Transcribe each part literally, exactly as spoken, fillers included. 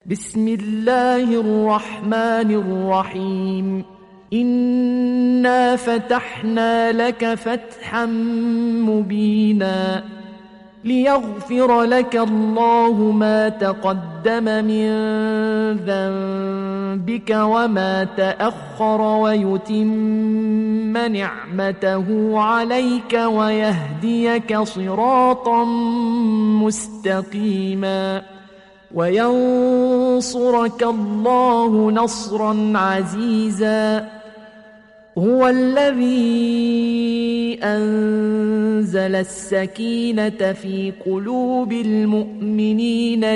بسم الله الرحمن الرحيم. إنا فتحنا لك فتحا مبينا ليغفر لك الله ما تقدم من ذنبك وما تأخر ويتم نعمته عليك ويهديك صراطا مستقيما وينصرك الله نصرا عزيزا. هو الذي أنزل السكينة في قلوب المؤمنين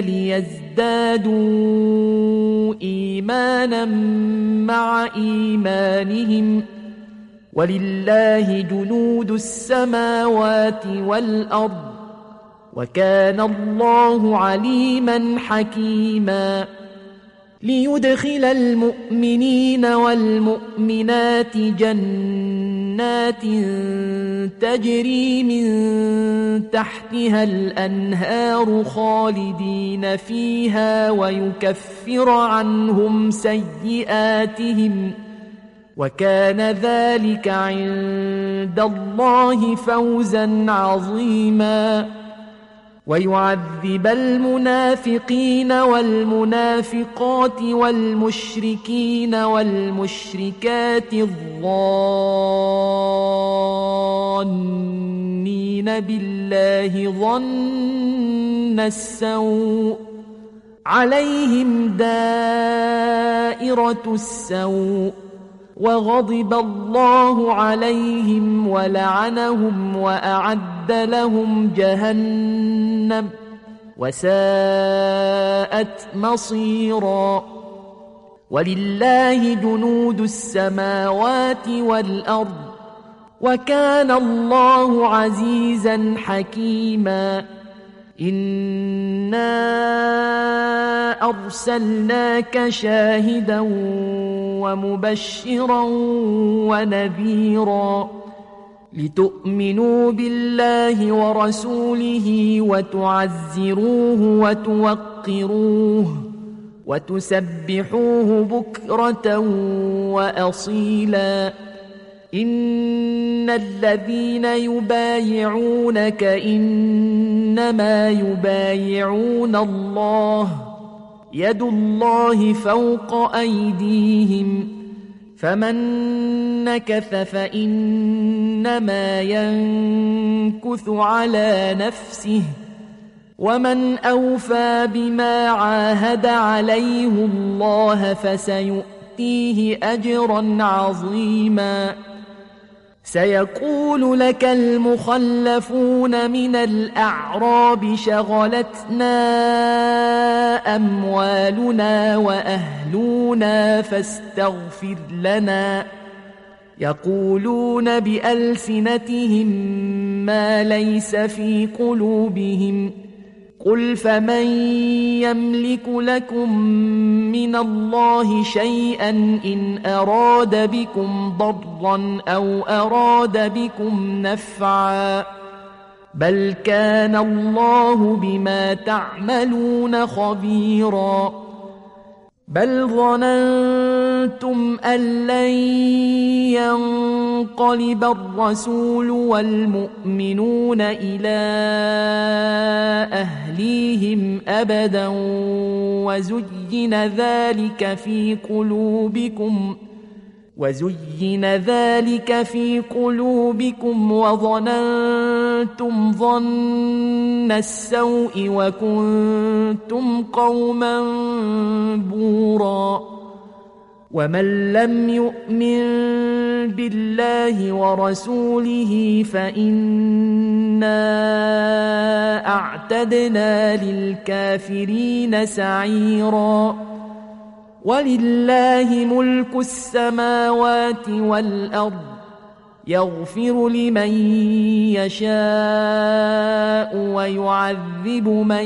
ليزدادوا إيمانا مع إيمانهم ولله جنود السماوات والأرض وكان الله عليما حكيما. ليدخل المؤمنين والمؤمنات جنات تجري من تحتها الأنهار خالدين فيها ويكفر عنهم سيئاتهم وكان ذلك عند الله فوزا عظيما. ويعذب المنافقين والمنافقات والمشركين والمشركات الظانين بالله ظن السوء عليهم دائرة السوء وغضب الله عليهم ولعنهم وأعد لهم جهنم وساءت مصيرا. ولله جنود السماوات والأرض وكان الله عزيزا حكيما. إنا أرسلناك شاهدا ومبشرا ونذيرا لتؤمنوا بالله ورسوله وتعزروه وتوقروه وتسبحوه بكرة وأصيلا. إن الذين يبايعونك إنما يبايعون الله يد الله فوق أيديهم فمن نكث فإنما ينكث على نفسه ومن أوفى بما عاهد عليه الله فسيؤتيه أجرا عظيما. سيقول لك المخلفون من الأعراب شغلتنا أموالنا وأهلنا فاستغفر لنا. يقولون بألسنتهم ما ليس في قلوبهم قل فمن يملك لكم من الله شيئا إن أراد بكم ضرا أو أراد بكم نفعا بل كان الله بما تعملون خبيرا. بل ظننتم أن لن ينقلب الرسول والمؤمنون إلى أهليهم أبدا وزين ذلك في قلوبكم وزين ذلك في قلوبكم وظننتم ظن السوء وكنتم قوما بورا. ومن لم يؤمن بالله ورسوله فإنا أعتدنا للكافرين سعيرا. ولله ملك السماوات والأرض يغفر لمن يشاء ويعذب من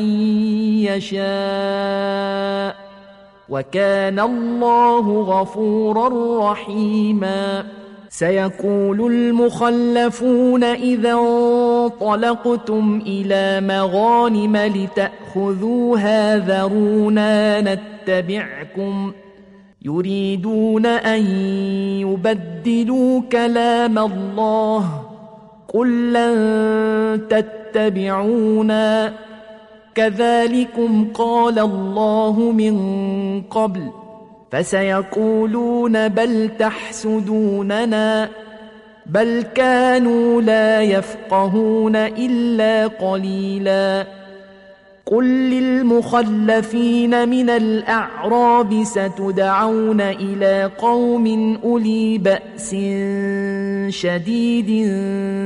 يشاء وكان الله غفورا رحيما. سيقول المخلفون إذا انطلقتم إلى مغانم لتأخذوها ذرونا نتبعكم نتبعكم يريدون أن يبدلوا كلام الله قل لن تتبعونا كذلكم قال الله من قبل فسيقولون بل تحسدوننا بل كانوا لا يفقهون إلا قليلا قل للمخلفين من الأعراب ستدعون إلى قوم أولي بأس شديد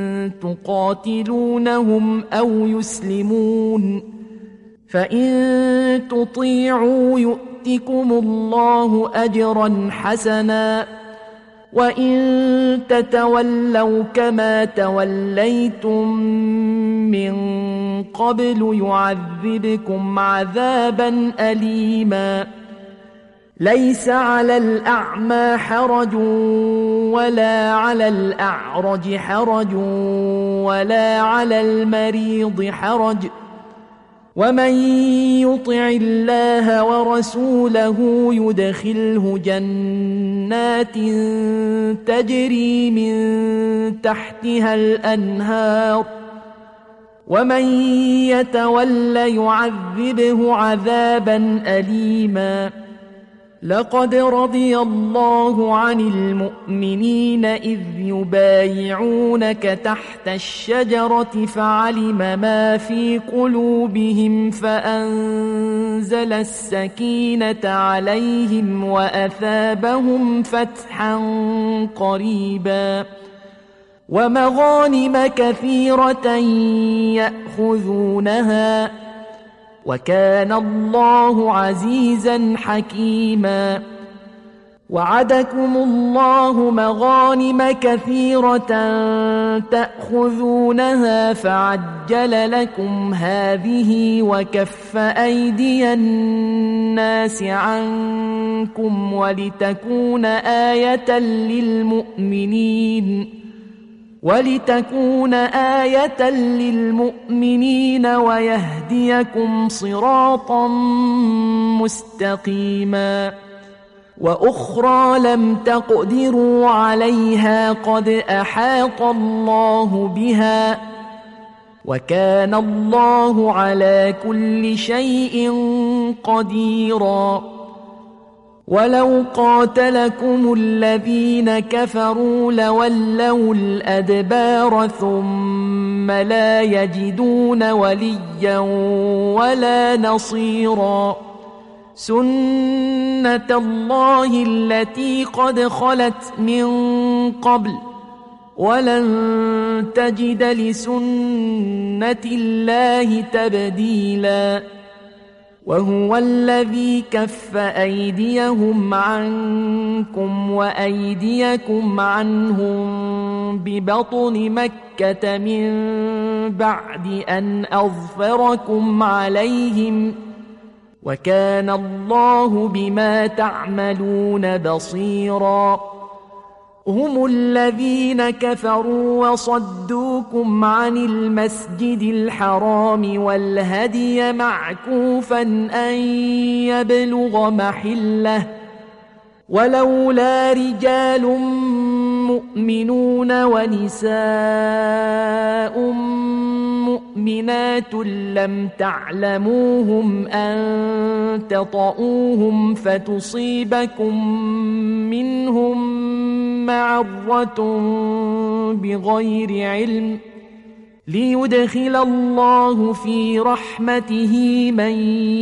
تقاتلونهم أو يسلمون فإن تطيعوا يؤتكم الله أجرا حسنا وإن تتولوا كما توليتم من قبل يعذبكم عذابا أليما ليس على الأعمى حرج ولا على الأعرج حرج ولا على المريض حرج ومن يطع الله ورسوله يدخله جنات تجري من تحتها الأنهار ومن يتول يعذبه عذابا أليما لقد رضي الله عن المؤمنين إذ يبايعونك تحت الشجرة فعلم ما في قلوبهم فأنزل السكينة عليهم وأثابهم فتحا قريبا ومغانم كثيرة يأخذونها وكان الله عزيزا حكيما وعدكم الله مغانم كثيرة تأخذونها فعجل لكم هذه وكف أيدي الناس عنكم ولتكون آية للمؤمنين ولتكون آية للمؤمنين ويهديكم صراطا مستقيما وأخرى لم تقدروا عليها قد أحاط الله بها وكان الله على كل شيء قديرا ولو قاتلكم الذين كفروا لولوا الأدبار ثم لا يجدون وليا ولا نصيرا سنة الله التي قد خلت من قبل ولن تجد لسنة الله تبديلا وهو الذي كف أيديهم عنكم وأيديكم عنهم ببطن مكة من بعد أن أظفركم عليهم وكان الله بما تعملون بصيرا هم الذين كفروا وصدوكم عن المسجد الحرام والهدي معكوفا أن يبلغ محله ولولا رجال مؤمنون ونساء مؤمنات لم تعلموهم أن تطؤوهم فتصيبكم منهم معرة بغير علم ليدخل الله في رحمته من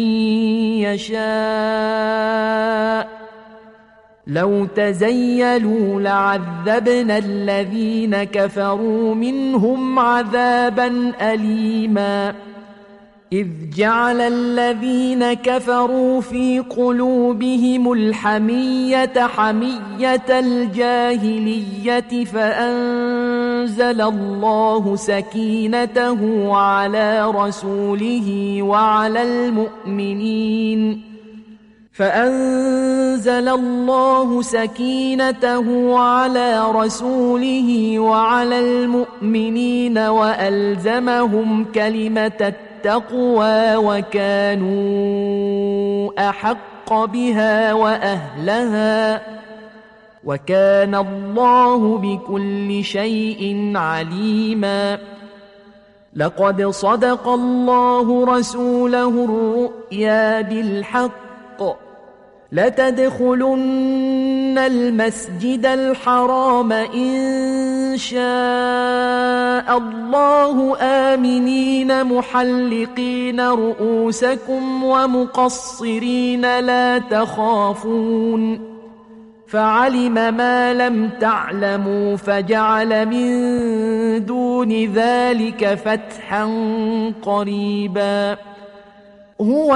يشاء لو تزيلوا لعذبنا الذين كفروا منهم عذابا أليما إذ جعل الذين كفروا في قلوبهم الحمية حمية الجاهلية فأنزل الله سكينته على رسوله وعلى المؤمنين فأنزل الله سكينته على رسوله وعلى المؤمنين وألزمهم كلمة التقوى التقوى وكانوا أحق بها وأهلها وكان الله بكل شيء عليما. لقد صدق الله رسوله الرؤيا بالحق لتدخلن المسجد الحرام إن شاء الله آمنين محلقين رؤوسكم ومقصرين لا تخافون فعلم ما لم تعلموا فجعل من دون ذلك فتحا قريبا. هو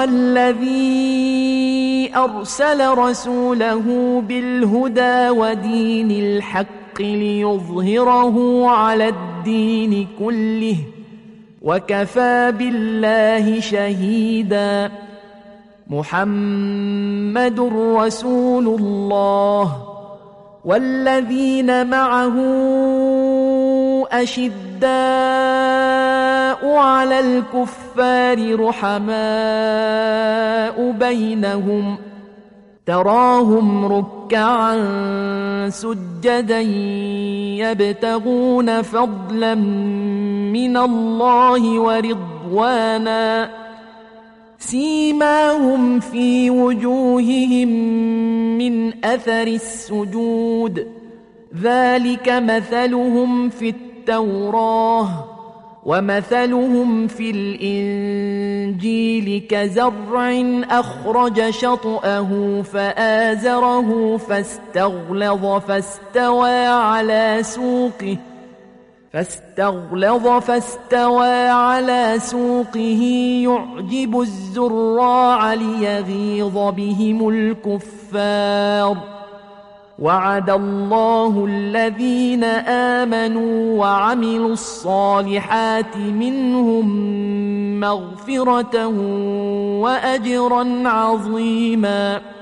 الذي أرسل رسوله بالهدى ودين الحق ليظهره على الدين كله وكفى بالله شهيدا. محمد رسول الله والذين معه أشداء على الكفار رحماء بينهم تراهم ركعا سجدا يبتغون فضلا من الله ورضوانا سيماهم في وجوههم من أثر السجود ذلك مثلهم في التوراة ومثلهم في الإنجيل كزرع أخرج شطأه فآزره فاستغلظ فاستوى على سوقه فاستغلظ فاستوى على سوقه يعجب الزراع ليغيظ بهم الكفار. وعد الله الذين آمنوا وعملوا الصالحات منهم مغفرة وأجرا عظيما.